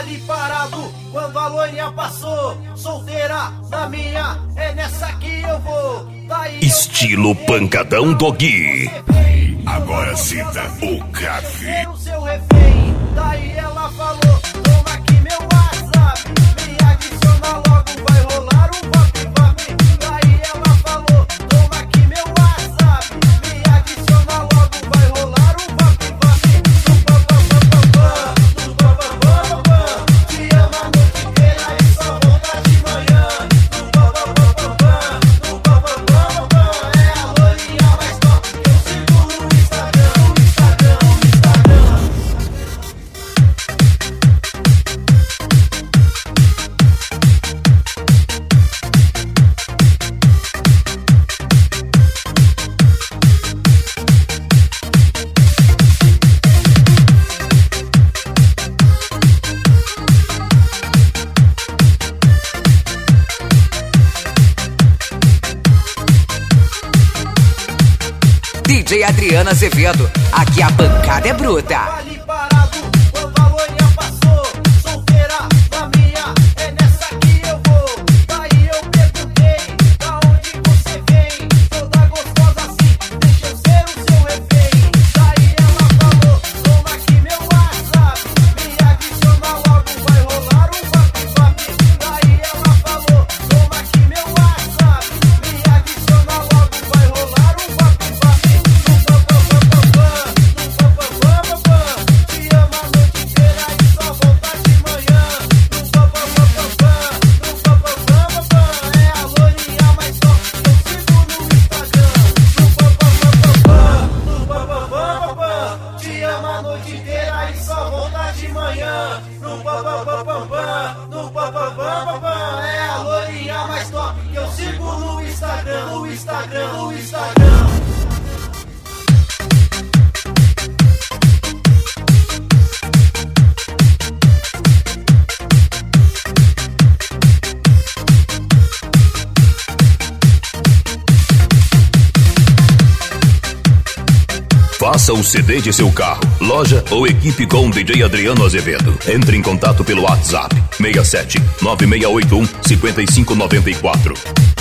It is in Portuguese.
ali parado quando a loirinha passou. Solteira da minha, é nessa que eu vou. Daí estilo pancadão dogui. Agora sinta o café. O seu refém. Daí ela falou: toma aqui meu WhatsApp, me adiciona logo, vai rolar um vap-vap. Daí ela falou: toma aqui meu WhatsApp, me adiciona logo, vai rolar um vap-vap. No papapam, te ama a noite inteira e só volta de manhã. No papapam, é a loirinha mais top que eu sigo no Instagram. DJ Adriano Azevedo, aqui a pancada é bruta. Ali parado quando a loirinha passou. Solteira da minha, é nessa que eu vou. Daí eu perguntei: da onde você vem? Toda gostosa assim, deixa eu ser o seu refém. Daí ela falou: toma aqui meu WhatsApp, me adiciona logo, vai rolar um vap-vap. Daí ela falou: toma aqui meu WhatsApp, me adiciona logo, vai rolar um vap-vap. Te ama a noite inteira e só volta de manhã. No papapam, é a loirinha mais top que eu sigo no Instagram. No papapam, te ama a noite inteira e só volta de manhã. No papapam, é a loirinha mais top que eu sigo no Instagram, no Instagram, no Instagram. Faça o CD de seu carro, loja ou equipe com o DJ Adriano Azevedo. Entre em contato pelo WhatsApp 67 9681 5594.